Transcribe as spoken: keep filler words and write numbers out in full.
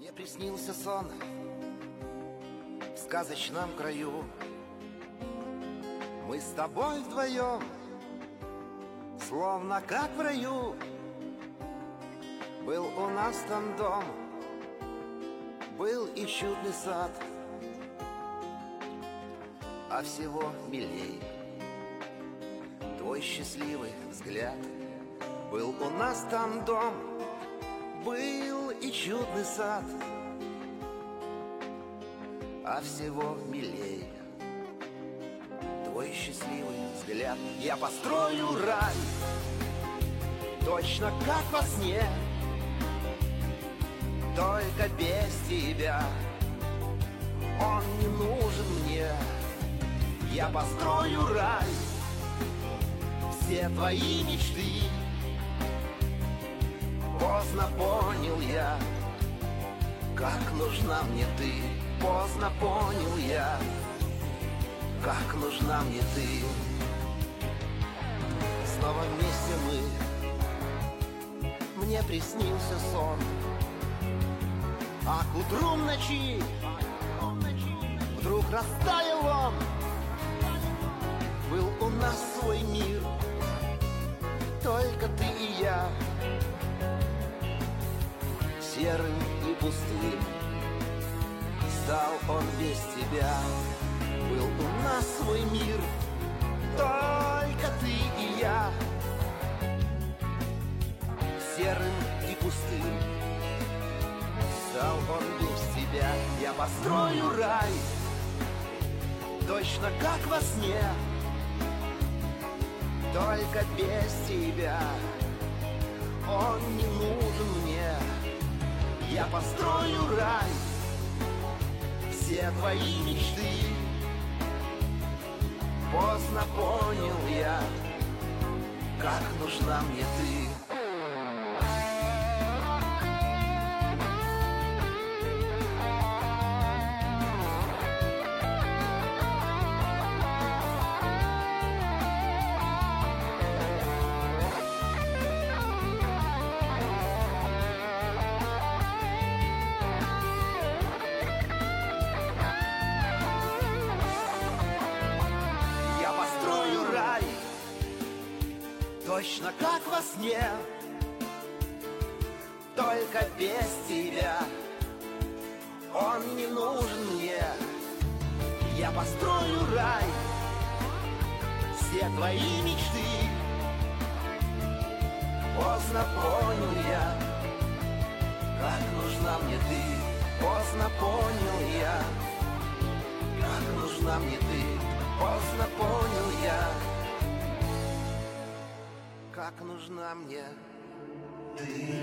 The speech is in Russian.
Мне приснился сон в сказочном краю. Мы с тобой вдвоем, словно как в раю. Был у нас там дом, был и чудный сад, а всего милей твой счастливый взгляд. Был у нас там дом, был и чудный сад, а всего милей твой счастливый взгляд. Я построю рай, точно как во сне, только без тебя он не нужен мне. Я построю рай, все твои мечты. Поздно понял я, как нужна мне ты. Поздно понял я, как нужна мне ты. Снова вместе мы, мне приснился сон, а к утру в ночи вдруг растаял он. Был у нас свой мир, только ты и я, серым и пустым стал он без тебя. Был у нас свой мир, только ты и я, серым и пустым стал он без тебя. Я построю рай, точно как во сне, только без тебя он не нужен мне. Я построю рай, все твои мечты. Поздно понял я, как нужна мне ты. Точно как во сне, только без тебя он не нужен мне. Я построю рай, все твои мечты. Поздно понял я, как нужна мне ты. Поздно понял я, как нужна мне ты. Поздно понял я, как нужна мне ты.